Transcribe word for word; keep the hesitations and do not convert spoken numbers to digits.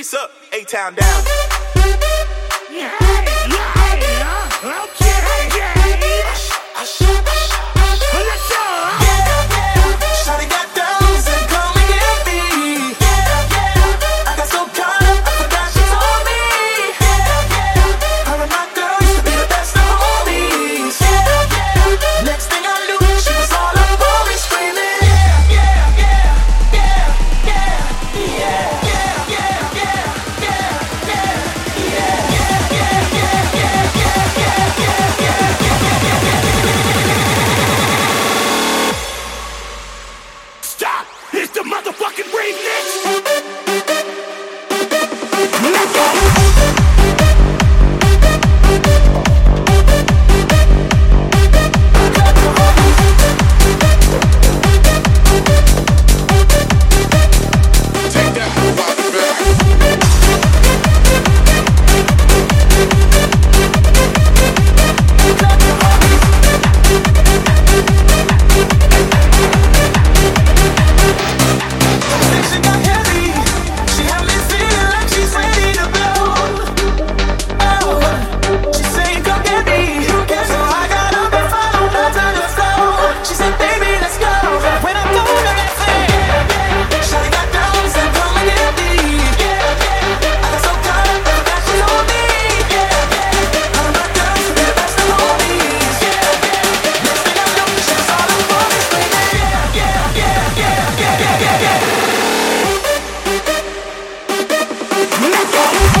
East up, A-Town down. Yeah, yeah, yeah. Okay, yeah. Hush, hush, hush, hush. Let's go. Yeah, yeah. Shawty got those and come and get me. Yeah, yeah. I got so caught up, I forgot she told me. Yeah, yeah. Her and my girl used to be the best of homies. Yeah, yeah. Next thing I knew, she was all up on me screaming. Yeah, yeah, yeah, yeah, yeah, yeah. Stop! It's the motherfucking remix! Let's go! Let's go!